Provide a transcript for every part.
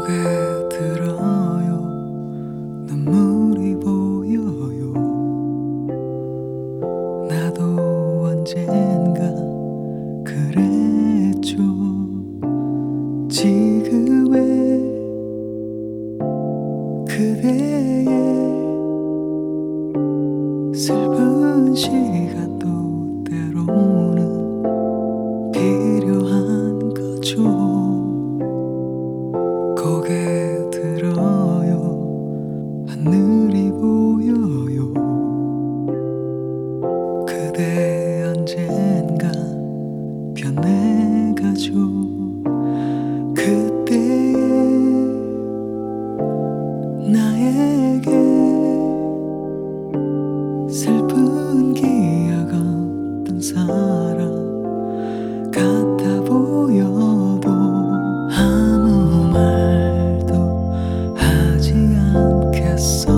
고개 들어요. 눈물이 보여요. 나도 언젠가 그랬죠. 지금의 그대의 슬픈 시간도 때로는 필요한 거죠. 고개 들어요. 하늘이 보여요. 그대 언젠가 변해가죠. 그때의 나에게 슬픈 기억 없던 사람 같아 보여도 아무 말도 하지 않겠어요.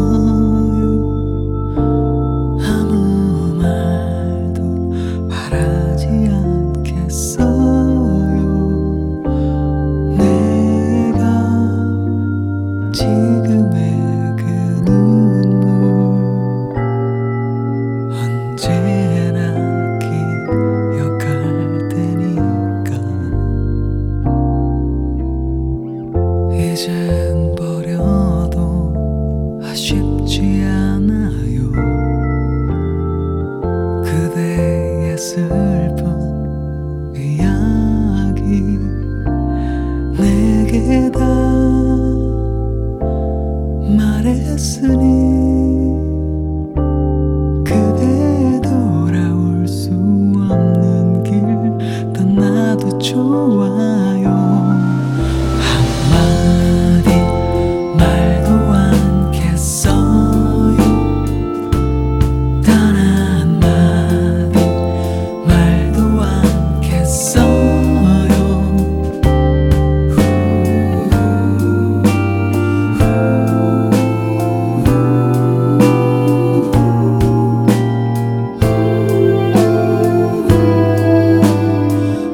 아무 말도 바라지 않겠어요. 내가 지금의 그 눈물 언제나 기억할 테니까. 이젠 버려도 아쉽지 않아요. 그대의 슬픈 이야기 내게 다 말했으니 그대 돌아올 수 없는 길 떠나도 좋아요. 한마디 말도 않겠어요. 단 한마디 말도 않겠어요.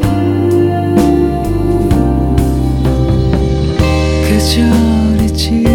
계절이 지나